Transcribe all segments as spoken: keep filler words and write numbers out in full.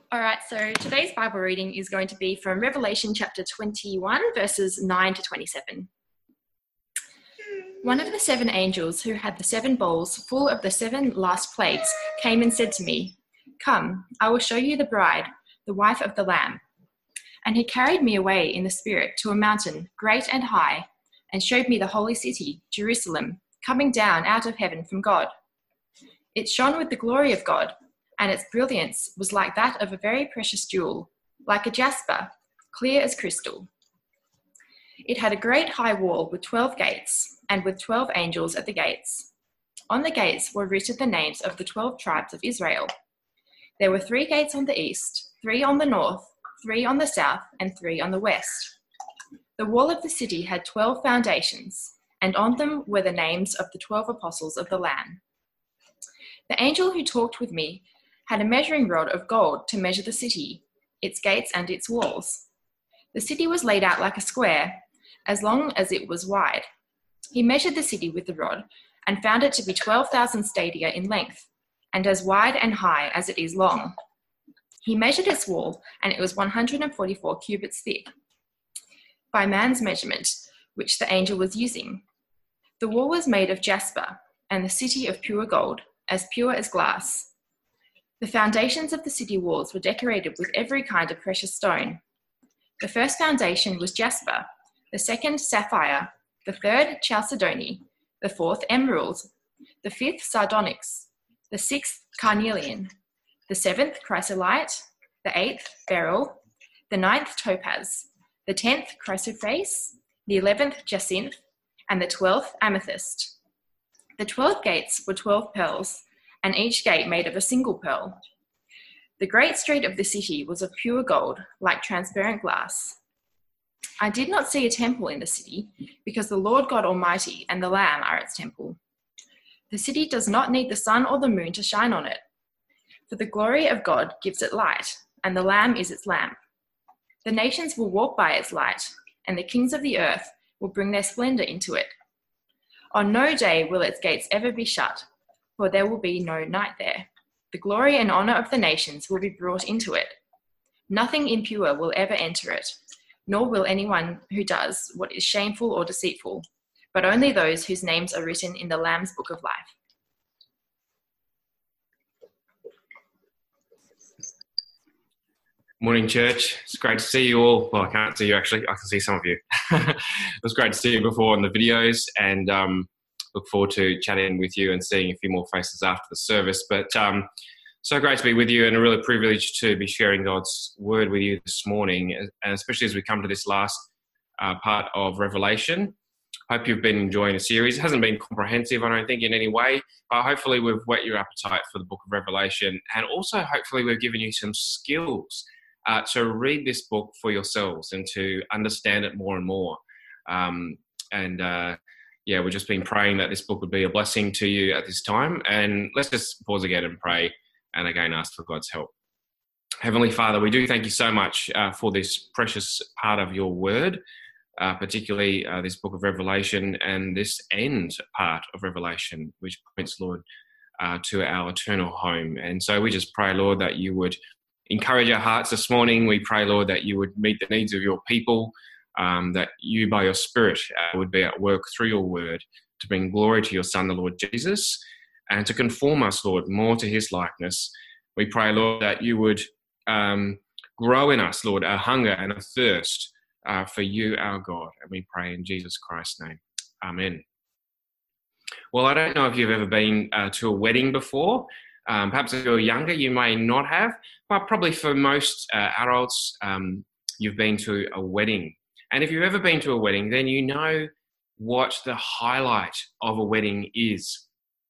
All right, so today's Bible reading is going to be from Revelation chapter twenty-one, verses nine to twenty-seven. One of the seven angels who had the seven bowls full of the seven last plagues came and said to me, "Come, I will show you the bride, the wife of the Lamb." And he carried me away in the Spirit to a mountain great and high, and showed me the holy city, Jerusalem, coming down out of heaven from God. It shone with the glory of God, and its brilliance was like that of a very precious jewel, like a jasper, clear as crystal. It had a great high wall with twelve gates, and with twelve angels at the gates. On the gates were written the names of the twelve tribes of Israel. There were three gates on the east, three on the north, three on the south, and three on the west. The wall of the city had twelve foundations, and on them were the names of the twelve apostles of the Lamb. The angel who talked with me had a measuring rod of gold to measure the city, its gates and its walls. The city was laid out like a square, as long as it was wide. He measured the city with the rod and found it to be twelve thousand stadia in length, and as wide and high as it is long. He measured its wall, and it was one hundred forty-four cubits thick, by man's measurement, which the angel was using. The wall was made of jasper, and the city of pure gold, as pure as glass. The foundations of the city walls were decorated with every kind of precious stone. The first foundation was jasper, the second sapphire, the third chalcedony, the fourth emerald, the fifth sardonyx, the sixth carnelian, the seventh chrysolite, the eighth beryl, the ninth topaz, the tenth chrysoprase, the eleventh jacinth, and the twelfth amethyst. The twelve gates were twelve pearls, and each gate made of a single pearl. The great street of the city was of pure gold, like transparent glass. I did not see a temple in the city, because the Lord God Almighty and the Lamb are its temple. The city does not need the sun or the moon to shine on it, for the glory of God gives it light, and the Lamb is its lamp. The nations will walk by its light, and the kings of the earth will bring their splendor into it. On no day will its gates ever be shut, for there will be no night there. The glory and honor of the nations will be brought into it. Nothing impure will ever enter it, nor will anyone who does what is shameful or deceitful, but only those whose names are written in the Lamb's book of life. Morning, church. It's great to see you all. Well, I can't see you actually. I can see some of you. It was great to see you before on the videos, and um, look forward to chatting with you and seeing a few more faces after the service. But um, so great to be with you, and a really privilege to be sharing God's word with you this morning, and especially as we come to this last uh, part of Revelation. Hope you've been enjoying the series. It hasn't been comprehensive, I don't think, in any way, but hopefully we've whet your appetite for the book of Revelation, and also hopefully we've given you some skills uh, to read this book for yourselves and to understand it more and more. Um, and uh, yeah, we've just been praying that this book would be a blessing to you at this time. And let's just pause again and pray, and again ask for God's help. Heavenly Father, we do thank you so much uh, for this precious part of your word, uh, particularly uh, this book of Revelation and this end part of Revelation, which points, Lord, uh, to our eternal home. And so we just pray, Lord, that you would encourage our hearts this morning. We pray, Lord, that you would meet the needs of your people, um, that you by your Spirit uh, would be at work through your word to bring glory to your Son, the Lord Jesus, and to conform us, Lord, more to his likeness. We pray, Lord, that you would um, grow in us, Lord, a hunger and a thirst uh, for you, our God. And we pray in Jesus Christ's name. Amen. Well, I don't know if you've ever been uh, to a wedding before. Um, perhaps if you're younger, you may not have, but probably for most uh, adults, um, you've been to a wedding. And if you've ever been to a wedding, then you know what the highlight of a wedding is.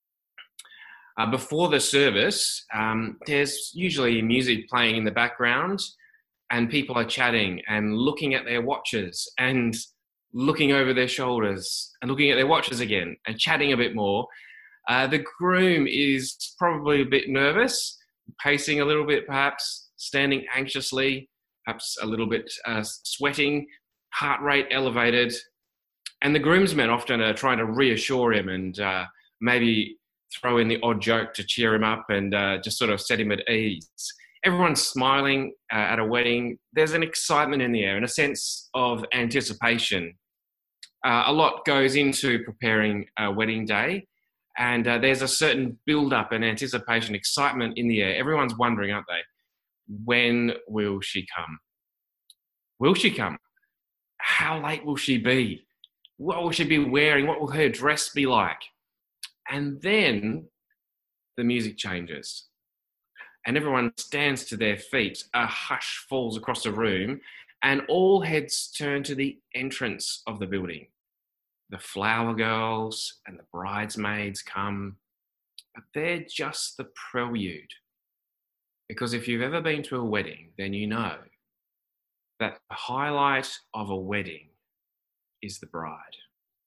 Uh, before the service, um, there's usually music playing in the background, and people are chatting and looking at their watches and looking over their shoulders and looking at their watches again and chatting a bit more. Uh, the groom is probably a bit nervous, pacing a little bit perhaps, standing anxiously, perhaps a little bit uh, sweating, heart rate elevated. And the groomsmen often are trying to reassure him and uh, maybe throw in the odd joke to cheer him up and uh, just sort of set him at ease. everyone's smiling uh, at a wedding. There's an excitement in the air and a sense of anticipation. Uh, a lot goes into preparing a wedding day, and uh, there's a certain build-up and anticipation, excitement in the air. Everyone's wondering, aren't they? When will she come? Will she come? How late will she be? What will she be wearing? What will her dress be like? And then the music changes and everyone stands to their feet. A hush falls across the room and all heads turn to the entrance of the building. The flower girls and the bridesmaids come, but they're just the prelude. Because if you've ever been to a wedding, then you know that the highlight of a wedding is the bride.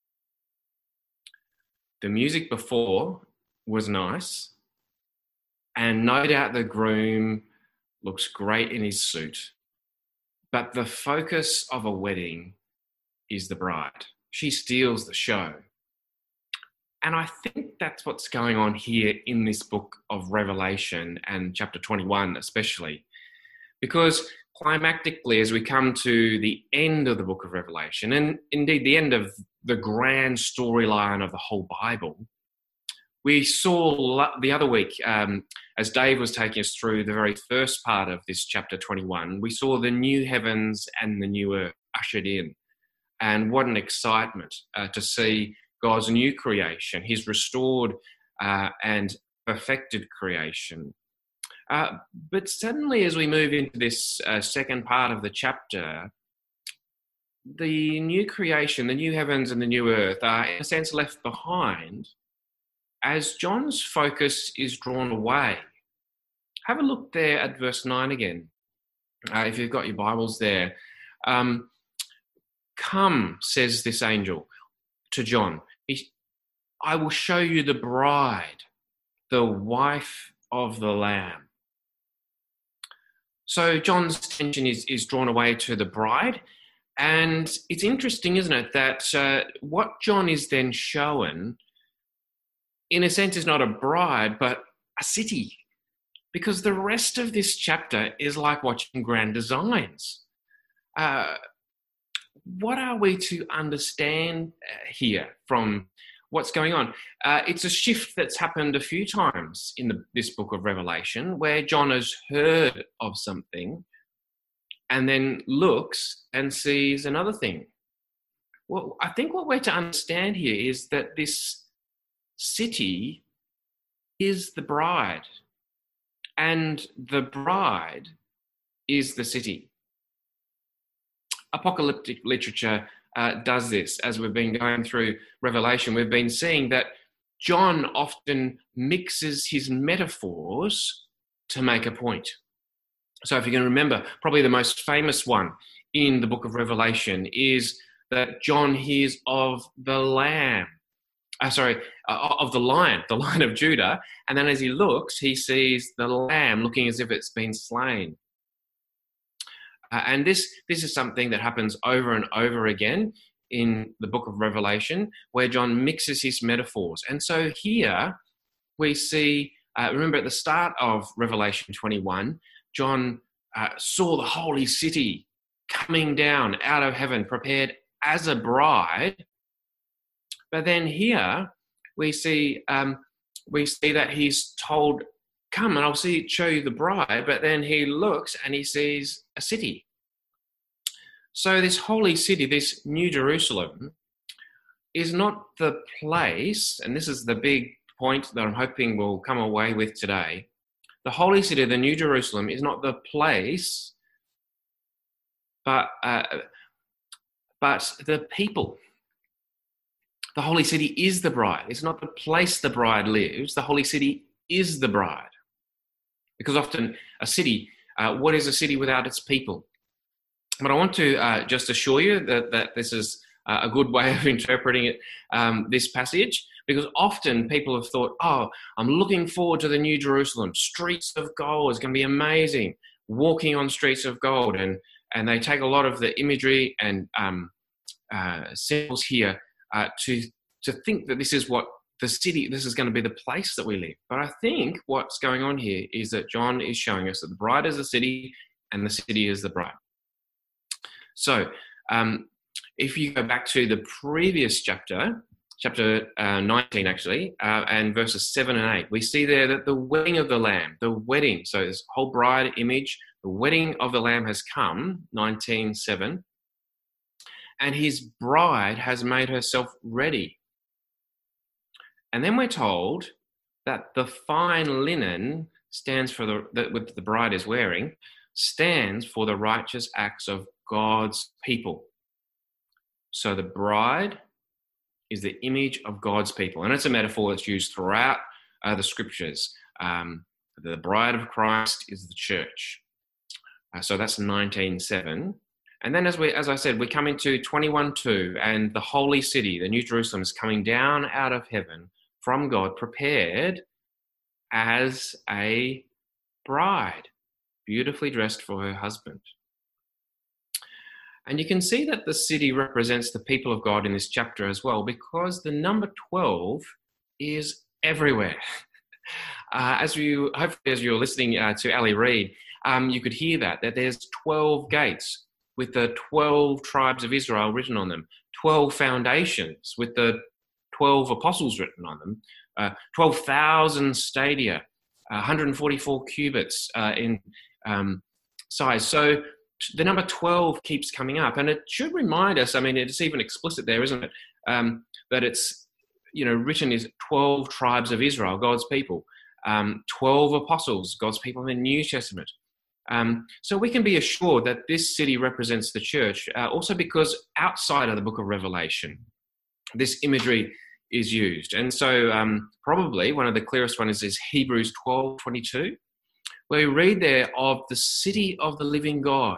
The music before was nice, and no doubt the groom looks great in his suit, but the focus of a wedding is the bride. She steals the show. And I think that's what's going on here in this book of Revelation, and chapter twenty-one especially, because climactically, as we come to the end of the book of Revelation, and indeed the end of the grand storyline of the whole Bible, we saw the other week, um, as Dave was taking us through the very first part of this chapter twenty-one, we saw the new heavens and the new earth ushered in. And what an excitement uh, to see God's new creation, his restored uh, and perfected creation. Uh, but suddenly, as we move into this uh, second part of the chapter, the new creation, the new heavens and the new earth are in a sense left behind as John's focus is drawn away. Have a look there at verse nine again, uh, if you've got your Bibles there. Um, Come, says this angel to John, I will show you the bride, the wife of the Lamb. So John's attention is, is drawn away to the bride. And it's interesting, isn't it, that uh, what John is then shown, in a sense, is not a bride, but a city. Because the rest of this chapter is like watching Grand Designs. Uh, what are we to understand here from what's going on? Uh, it's a shift that's happened a few times in the, this book of Revelation, where John has heard of something and then looks and sees another thing. Well, I think what we're to understand here is that this city is the bride, and the bride is the city. Apocalyptic literature uh, does this. As we've been going through Revelation, we've been seeing that John often mixes his metaphors to make a point. So if you can remember, probably the most famous one in the book of Revelation is that John hears of the lamb, uh, sorry, uh, of the lion, the lion of Judah. And then as he looks, he sees the lamb looking as if it's been slain. Uh, and this, this is something that happens over and over again in the book of Revelation, where John mixes his metaphors. And so here we see, uh, remember at the start of Revelation twenty-one, John uh, saw the holy city coming down out of heaven, prepared as a bride. But then here we see um, we see that he's told, come and I'll see, show you the bride. But then he looks and he sees a city. So this holy city, this New Jerusalem, is not the place, and this is the big point that I'm hoping we'll come away with today. The holy city, the New Jerusalem, is not the place, but uh, but the people. The holy city is the bride. It's not the place the bride lives. The holy city is the bride. Because often a city, uh, what is a city without its people? But I want to uh, just assure you that, that this is uh, a good way of interpreting it, um, this passage, because often people have thought, oh, I'm looking forward to the New Jerusalem. Streets of gold is going to be amazing. Walking on streets of gold. And, and they take a lot of the imagery and um, uh, symbols here uh, to, to think that this is what the city, this is going to be the place that we live. But I think what's going on here is that John is showing us that the bride is the city and the city is the bride. So um, if you go back to the previous chapter, chapter uh, nineteen actually, uh, and verses seven and eight, we see there that the wedding of the Lamb, the wedding, so this whole bride image, the wedding of the Lamb has come, nineteen seven, and his bride has made herself ready. And then we're told that the fine linen stands for the, that what the bride is wearing, stands for the righteous acts of God's people. So the bride is the image of God's people. And it's a metaphor that's used throughout uh, the scriptures. Um, the bride of Christ is the church. Uh, so that's nineteen seven. And then as we, as I said, we come into twenty-one two, and the holy city, the New Jerusalem, is coming down out of heaven from God, prepared as a bride, beautifully dressed for her husband. And you can see that the city represents the people of God in this chapter as well, because the number twelve is everywhere. Uh, as you, hopefully as you're listening uh, to Ali read, um, you could hear that, that there's twelve gates with the twelve tribes of Israel written on them, twelve foundations with the twelve apostles written on them, uh, twelve thousand stadia, uh, one hundred forty-four cubits uh, in um, size. So the number twelve keeps coming up, and it should remind us, I mean, it's even explicit there, isn't it, um, that it's, you know, written is twelve tribes of Israel, God's people, um, twelve apostles, God's people in the New Testament. Um, so we can be assured that this city represents the church, uh, also because outside of the book of Revelation, this imagery is used. And so um, probably one of the clearest ones is Hebrews twelve twenty-two, where we read there of the city of the living God,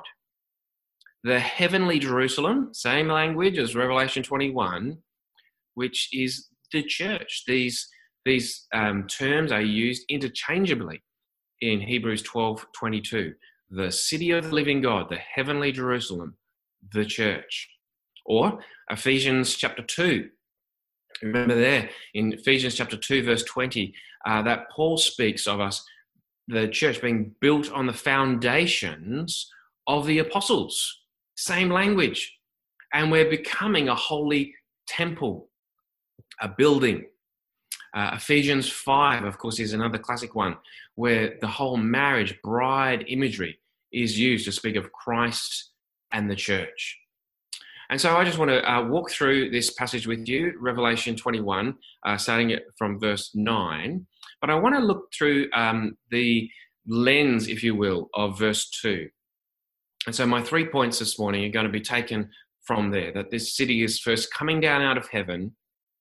the heavenly Jerusalem, same language as Revelation twenty-one, which is the church. These, these um, terms are used interchangeably in Hebrews twelve twenty-two, the city of the living God, the heavenly Jerusalem, the church. Or Ephesians chapter two. Remember there in Ephesians chapter two, verse twenty, uh, that Paul speaks of us, the church being built on the foundations of the apostles. Same language. And we're becoming a holy temple, a building. Uh, Ephesians five, of course, is another classic one where the whole marriage bride imagery is used to speak of Christ and the church. And so I just want to uh, walk through this passage with you, Revelation twenty-one, uh, starting it from verse nine. But I want to look through um, the lens, if you will, of verse two. And so my three points this morning are going to be taken from there, that this city is first coming down out of heaven,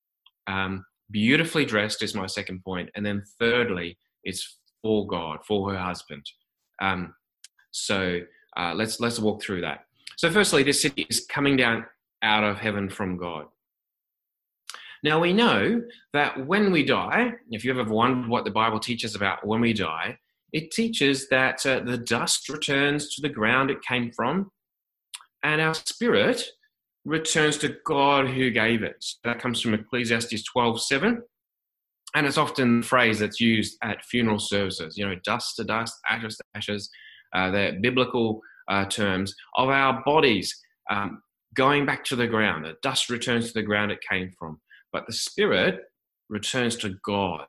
um, beautifully dressed is my second point. And then thirdly, it's for God, for her husband. Um, so uh, let's let's walk through that. So firstly, this city is coming down out of heaven from God. Now we know that when we die, if you've ever wondered what the Bible teaches about when we die, it teaches that uh, the dust returns to the ground it came from, and our spirit returns to God who gave it. So that comes from Ecclesiastes twelve seven, and it's often the phrase that's used at funeral services, you know, dust to dust, ashes to ashes. Uh, they're biblical uh, terms of our bodies um, going back to the ground. The dust returns to the ground it came from, but the spirit returns to God.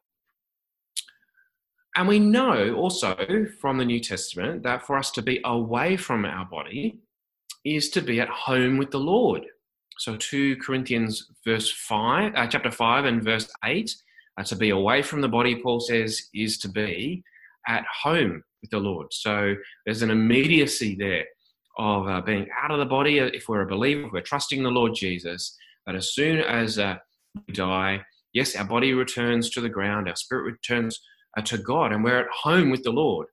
And we know also from the New Testament that for us to be away from our body is to be at home with the Lord. So two Corinthians verse five, uh, chapter five and verse eight, uh, to be away from the body, Paul says, is to be at home with the Lord. So there's an immediacy there of uh, being out of the body. If we're a believer, if we're trusting the Lord Jesus, that as soon as uh, we die, yes, our body returns to the ground, our spirit returns uh, to God, and we're at home with the Lord.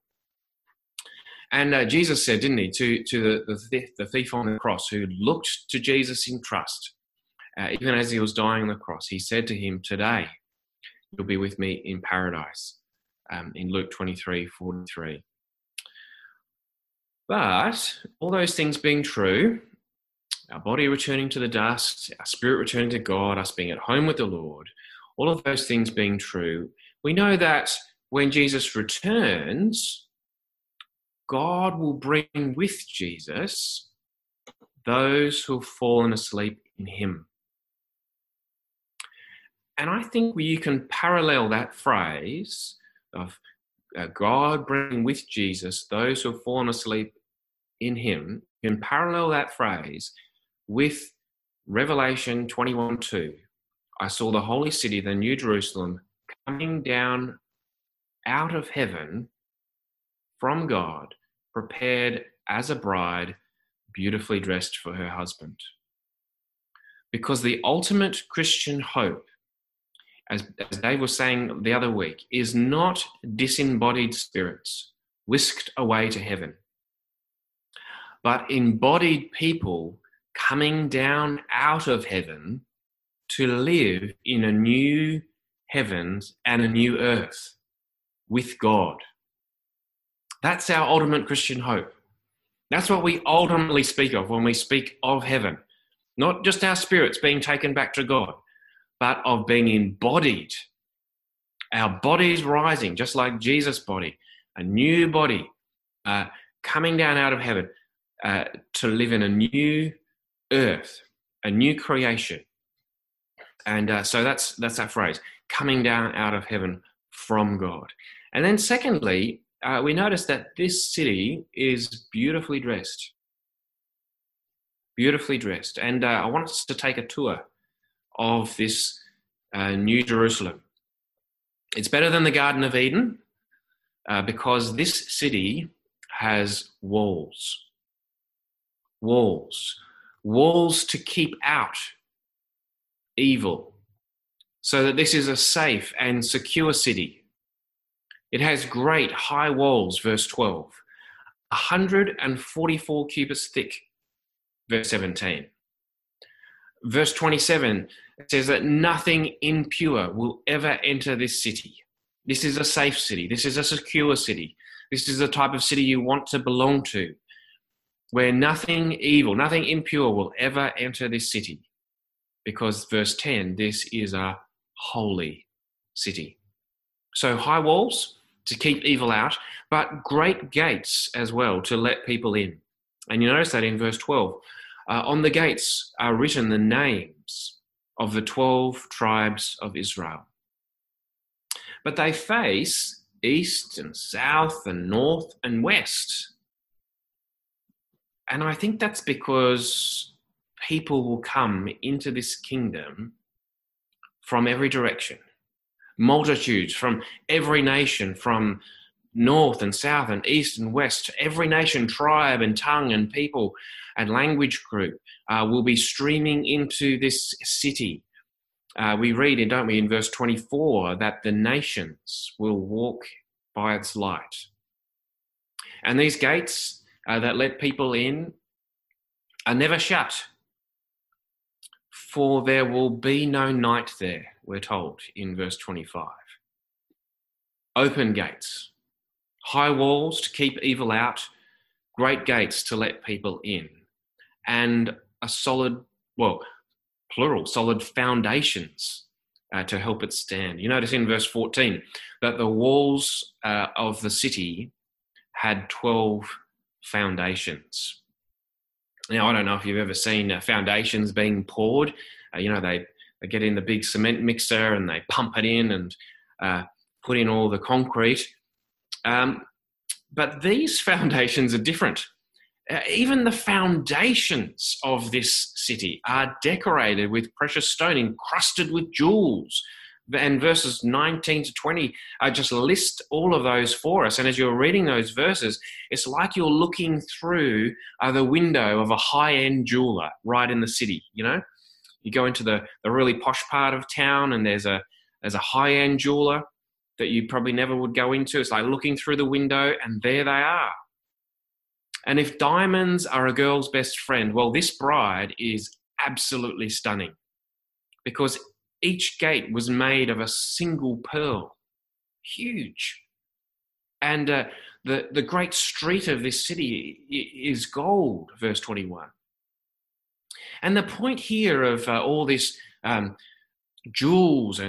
And uh, Jesus said, didn't he, to, to the, the, thief, the thief on the cross who looked to Jesus in trust, uh, even as he was dying on the cross, he said to him, today you'll be with me in paradise, um, in Luke twenty-three forty-three. But all those things being true, our body returning to the dust, our spirit returning to God, us being at home with the Lord, all of those things being true, we know that when Jesus returns, God will bring with Jesus those who have fallen asleep in him. And I think you can parallel that phrase of uh, God bringing with Jesus those who have fallen asleep in him. You can parallel that phrase with Revelation twenty-one two. I saw the holy city, the New Jerusalem, coming down out of heaven from God, prepared as a bride, beautifully dressed for her husband. Because the ultimate Christian hope, as, as Dave was saying the other week, is not disembodied spirits whisked away to heaven, but embodied people coming down out of heaven to live in a new heavens and a new earth with God. That's our ultimate Christian hope. That's what we ultimately speak of when we speak of heaven. Not just our spirits being taken back to God, but of being embodied. Our bodies rising, just like Jesus' body, a new body uh, coming down out of heaven uh, to live in a new earth, a new creation. And uh, so that's that's that phrase, coming down out of heaven from God. And then secondly, uh, we notice that this city is beautifully dressed. Beautifully dressed. And uh, I want us to take a tour of this uh, New Jerusalem. It's better than the Garden of Eden uh, because this city has walls. Walls. Walls to keep out evil, so that this is a safe and secure city. It has great high walls, verse twelve, one hundred forty-four cubits thick, verse seventeen. Verse twenty-seven says that nothing impure will ever enter this city. This is a safe city. This is a secure city. This is the type of city you want to belong to, where nothing evil, nothing impure will ever enter this city. Because verse ten, this is a holy city. So high walls to keep evil out, but great gates as well to let people in. And you notice that in verse twelve. Uh, on the gates are written the names of the twelve tribes of Israel. But they face east and south and north and west. And I think that's because people will come into this kingdom from every direction. Multitudes from every nation, from north and south and east and west. Every nation, tribe and tongue and people and language group uh, will be streaming into this city. Uh, we read, don't we, in verse twenty-four, that the nations will walk by its light. And these gates uh, that let people in are never shut. For there will be no night there, we're told in verse twenty-five. Open gates, high walls to keep evil out, great gates to let people in, and a solid, well, plural, solid foundations uh, to help it stand. You notice in verse fourteen that the walls uh, of the city had twelve foundations. Now, I don't know if you've ever seen uh, foundations being poured. Uh, you know, they, they get in the big cement mixer and they pump it in and uh, put in all the concrete. Um, but these foundations are different. Uh, even the foundations of this city are decorated with precious stone, encrusted with jewels. And verses nineteen to twenty uh, just list all of those for us. And as you're reading those verses, it's like you're looking through uh, the window of a high-end jeweler right in the city, you know? You go into the, the really posh part of town and there's a there's a high-end jeweler that you probably never would go into. It's like looking through the window and there they are. And if diamonds are a girl's best friend, well, this bride is absolutely stunning because each gate was made of a single pearl. Huge. And uh, the, the great street of this city is gold, verse twenty-one. And the point here of uh, all this um, jewels and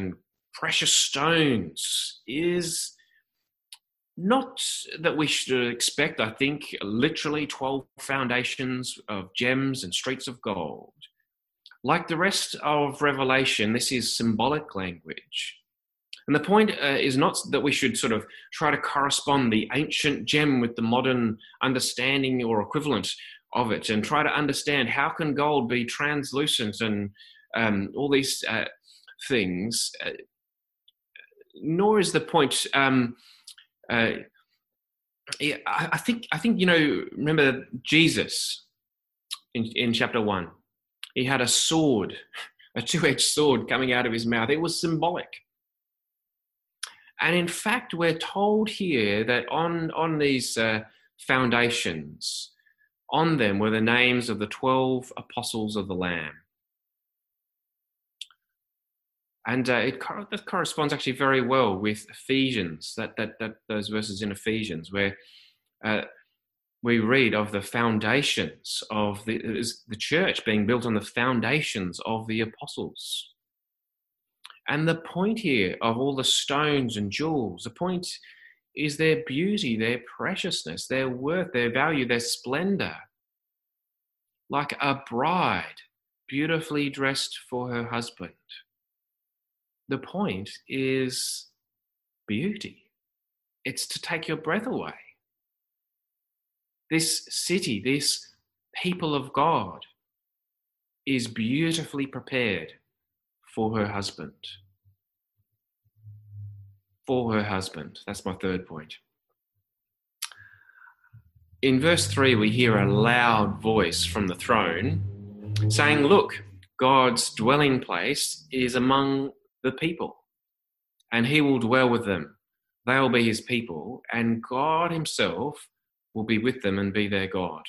precious stones is not that we should expect, I think, literally twelve foundations of gems and streets of gold. Like the rest of Revelation, this is symbolic language. And the point uh, is not that we should sort of try to correspond the ancient gem with the modern understanding or equivalent of it and try to understand how can gold be translucent and um, all these uh, things. Uh, nor is the point... Um, uh, yeah, I, I think, I think you know, remember Jesus in, in chapter one? He had a sword, a two-edged sword coming out of his mouth. It was symbolic. And in fact, we're told here that on, on these uh, foundations, on them were the names of the twelve apostles of the Lamb. And uh, it that corresponds actually very well with Ephesians, that, that, that those verses in Ephesians, where uh, we read of the foundations of the, the church being built on the foundations of the apostles. And the point here of all the stones and jewels, the point is their beauty, their preciousness, their worth, their value, their splendor. Like a bride beautifully dressed for her husband. The point is beauty. It's to take your breath away. This city, this people of God is beautifully prepared for her husband. For her husband. That's my third point. In verse three, we hear a loud voice from the throne saying, look, God's dwelling place is among the people, and he will dwell with them. They will be his people, and God himself will be with them and be their God.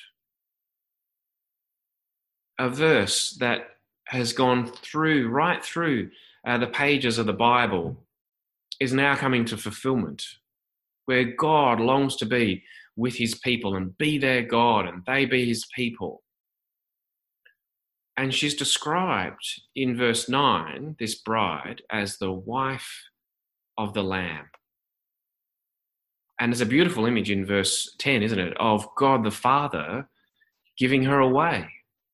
A verse that has gone through, right through uh, the pages of the Bible, is now coming to fulfillment, where God longs to be with his people and be their God and they be his people. And she's described in verse nine, this bride, as the wife of the Lamb. And there's a beautiful image in verse ten, isn't it, of God the Father giving her away.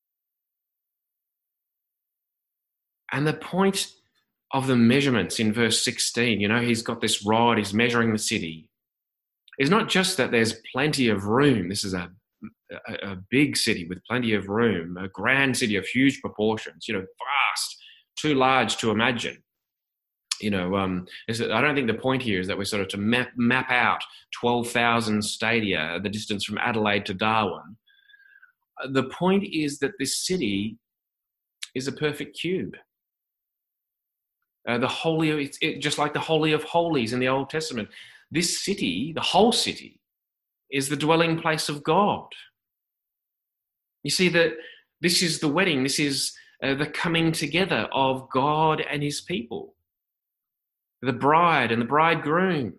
And the point of the measurements in verse sixteen, you know, he's got this rod, he's measuring the city, is not just that there's plenty of room. This is a, a, a big city with plenty of room, a grand city of huge proportions, you know, vast, too large to imagine. You know, um, is that I don't think the point here is that we're sort of to map, map out twelve thousand stadia, the distance from Adelaide to Darwin. The point is that this city is a perfect cube. Uh, the holy, it's it, just like the Holy of Holies in the Old Testament. This city, the whole city, is the dwelling place of God. You see that this is the wedding. This is uh, the coming together of God and his people. The bride and the bridegroom.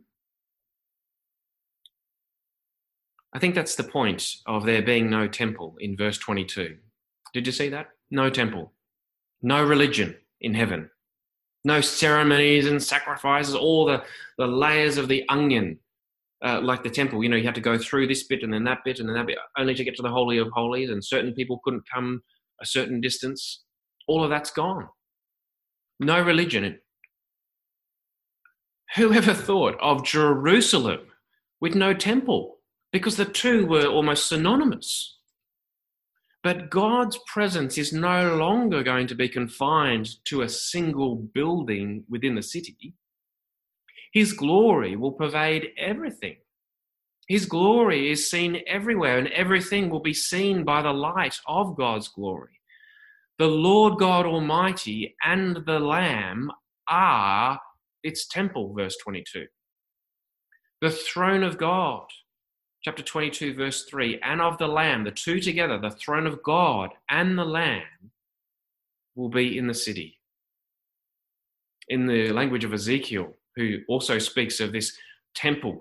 I think that's the point of there being no temple in verse twenty-two. Did you see that? No temple. No religion in heaven. No ceremonies and sacrifices, all the, the layers of the onion, uh, like the temple. You know, you had to go through this bit and then that bit and then that bit, only to get to the Holy of Holies, and certain people couldn't come a certain distance. All of that's gone. No religion. Who ever thought of Jerusalem with no temple? Because the two were almost synonymous. But God's presence is no longer going to be confined to a single building within the city. His glory will pervade everything. His glory is seen everywhere, and everything will be seen by the light of God's glory. The Lord God Almighty and the Lamb are its temple, verse twenty-two. The throne of God, chapter twenty-two, verse three, and of the Lamb, the two together, the throne of God and the Lamb will be in the city. In the language of Ezekiel, who also speaks of this temple,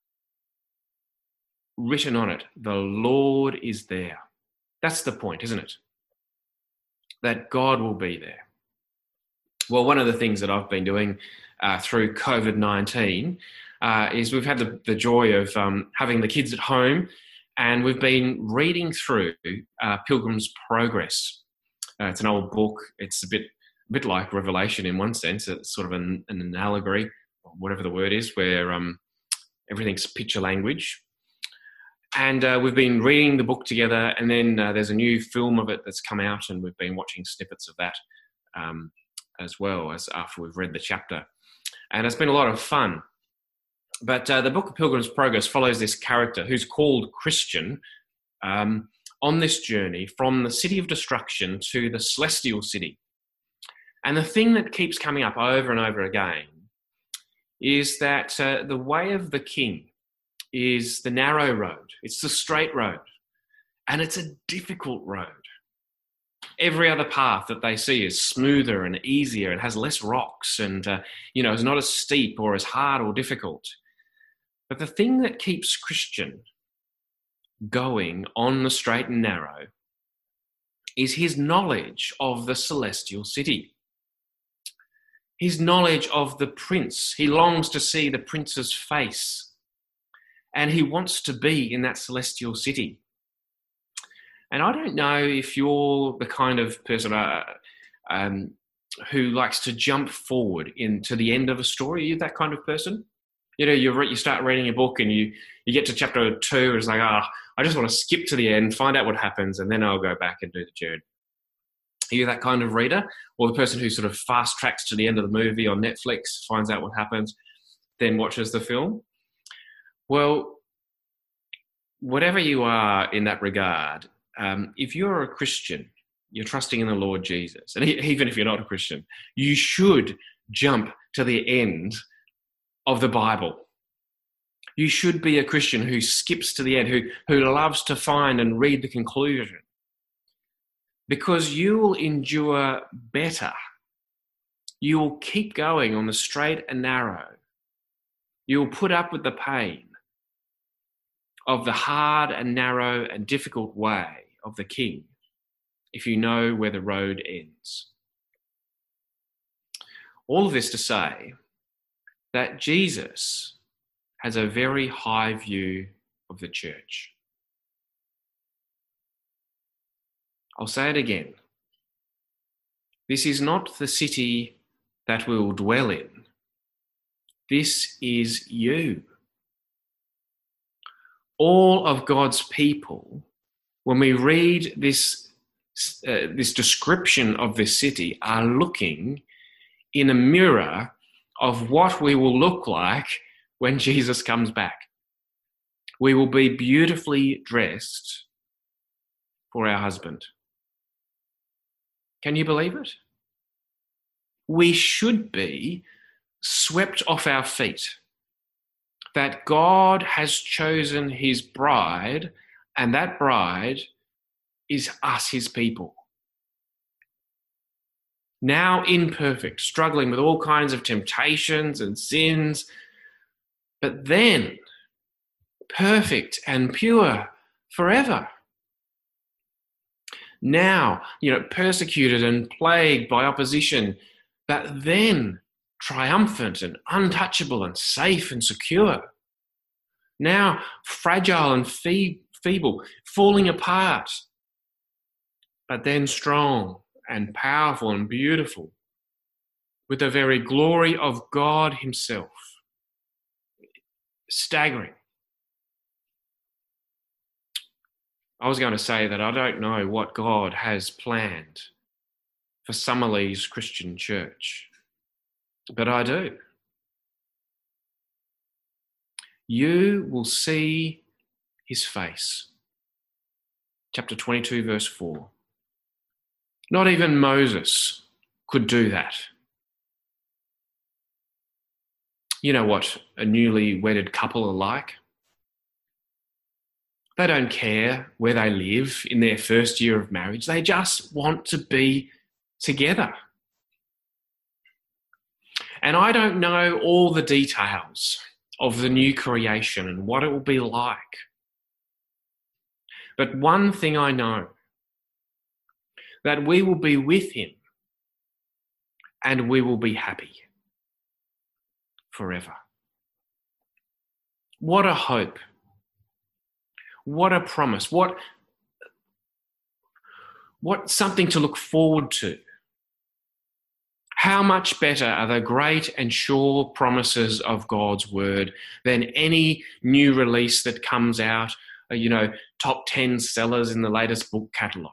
written on it, the Lord is there. That's the point, isn't it? That God will be there. Well, one of the things that I've been doing uh, through COVID nineteen uh, is we've had the, the joy of um, having the kids at home, and we've been reading through uh, Pilgrim's Progress. Uh, it's an old book. It's a bit a bit like Revelation in one sense. It's sort of an, an allegory, or whatever the word is, where um, everything's picture language. And uh, we've been reading the book together, and then uh, there's a new film of it that's come out, and we've been watching snippets of that um, as well as after we've read the chapter. And it's been a lot of fun. But uh, the book of Pilgrim's Progress follows this character who's called Christian um, on this journey from the city of destruction to the celestial city. And the thing that keeps coming up over and over again is that uh, the way of the king is the narrow road. It's the straight road. And it's a difficult road. Every other path that they see is smoother and easier and has less rocks and, uh, you know, is not as steep or as hard or difficult. But the thing that keeps Christian going on the straight and narrow is his knowledge of the celestial city. His knowledge of the prince. He longs to see the prince's face. And he wants to be in that celestial city. And I don't know if you're the kind of person uh, um, who likes to jump forward into the end of a story. Are you that kind of person? You know, you re- you start reading a book and you, you get to chapter two and it's like, ah, oh, I just want to skip to the end, find out what happens, and then I'll go back and do the journey. Are you that kind of reader? Or the person who sort of fast tracks to the end of the movie on Netflix, finds out what happens, then watches the film? Well, whatever you are in that regard, um, if you're a Christian, you're trusting in the Lord Jesus, and even if you're not a Christian, you should jump to the end of the Bible. You should be a Christian who skips to the end, who, who loves to find and read the conclusion. Because you will endure better. You will keep going on the straight and narrow. You will put up with the pain of the hard and narrow and difficult way of the king if you know where the road ends. All of this to say that Jesus has a very high view of the church. I'll say it again. This is not the city that we will dwell in. This is you. All of God's people, when we read this, uh, this description of this city, are looking in a mirror of what we will look like when Jesus comes back. We will be beautifully dressed for our husband. Can you believe it? We should be swept off our feet that God has chosen his bride, and that bride is us, his people. Now imperfect, struggling with all kinds of temptations and sins, but then perfect and pure forever. Now, you know, persecuted and plagued by opposition, but then triumphant and untouchable and safe and secure. Now fragile and fe- feeble, falling apart, but then strong and powerful and beautiful, with the very glory of God himself. Staggering. I was going to say that I don't know what God has planned for Summerlees Christian Church, but I do. You will see his face. Chapter twenty-two, verse four. Not even Moses could do that. You know what a newly wedded couple are like? They don't care where they live in their first year of marriage. They just want to be together. And I don't know all the details of the new creation and what it will be like. But one thing I know, that we will be with him and we will be happy forever. What a hope. What a promise. What, what something to look forward to. How much better are the great and sure promises of God's word than any new release that comes out, you know, top ten sellers in the latest book catalogue.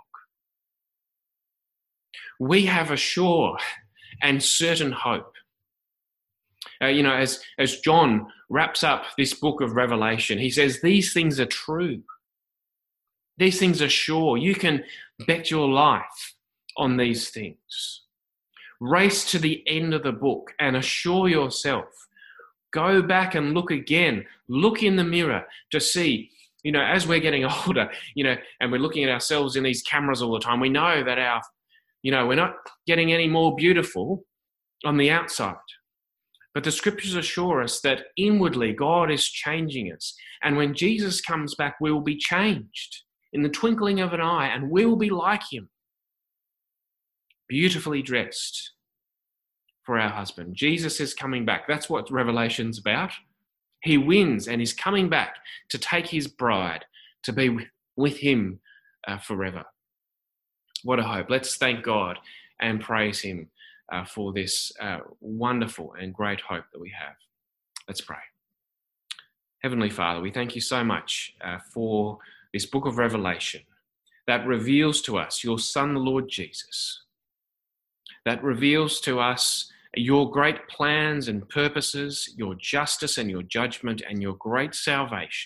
We have a sure and certain hope. Uh, you know, as, as John wraps up this book of Revelation, he says, these things are true. These things are sure. You can bet your life on these things. Race to the end of the book and assure yourself. Go back and look again. Look in the mirror to see, you know, as we're getting older, you know, and we're looking at ourselves in these cameras all the time, we know that our, you know, we're not getting any more beautiful on the outside. But the scriptures assure us that inwardly God is changing us. And when Jesus comes back, we will be changed in the twinkling of an eye and we will be like him. Beautifully dressed for our husband. Jesus is coming back. That's what Revelation's about. He wins and is coming back to take his bride to be with him uh, forever. What a hope. Let's thank God and praise him uh, for this uh, wonderful and great hope that we have. Let's pray. Heavenly Father, we thank you so much uh, for this book of Revelation that reveals to us your Son, the Lord Jesus, that reveals to us your great plans and purposes, your justice and your judgment and your great salvation.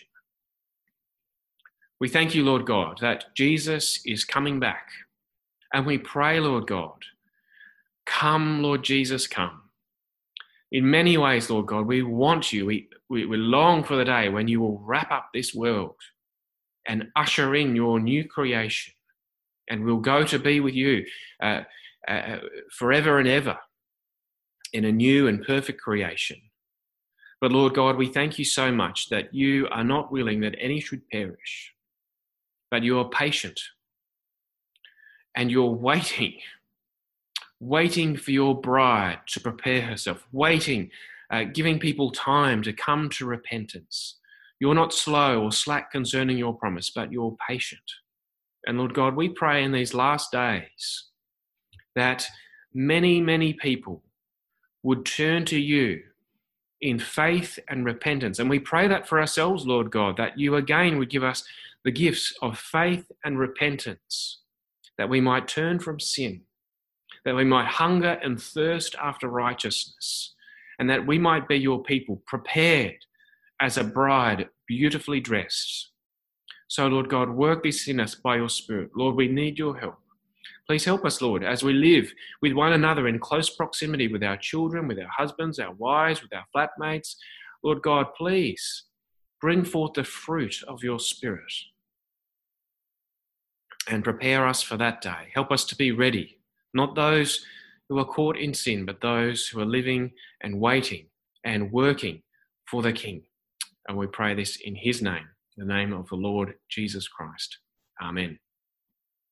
We thank you, Lord God, that Jesus is coming back. And we pray, Lord God, come, Lord Jesus, come. In many ways, Lord God, we want you. We, we, we long for the day when you will wrap up this world and usher in your new creation. And we'll go to be with you uh, uh, forever and ever in a new and perfect creation. But Lord God, we thank you so much that you are not willing that any should perish, but you are patient and you're waiting, waiting for your bride to prepare herself, waiting, uh, giving people time to come to repentance. You're not slow or slack concerning your promise, but you're patient. And Lord God, we pray in these last days that many, many people would turn to you in faith and repentance. And we pray that for ourselves, Lord God, that you again would give us the gifts of faith and repentance, that we might turn from sin, that we might hunger and thirst after righteousness, and that we might be your people, prepared as a bride, beautifully dressed. So, Lord God, work this in us by your Spirit. Lord, we need your help. Please help us, Lord, as we live with one another in close proximity with our children, with our husbands, our wives, with our flatmates. Lord God, please bring forth the fruit of your Spirit and prepare us for that day. Help us to be ready, not those who are caught in sin, but those who are living and waiting and working for the King. And we pray this in his name, the name of the Lord Jesus Christ. Amen.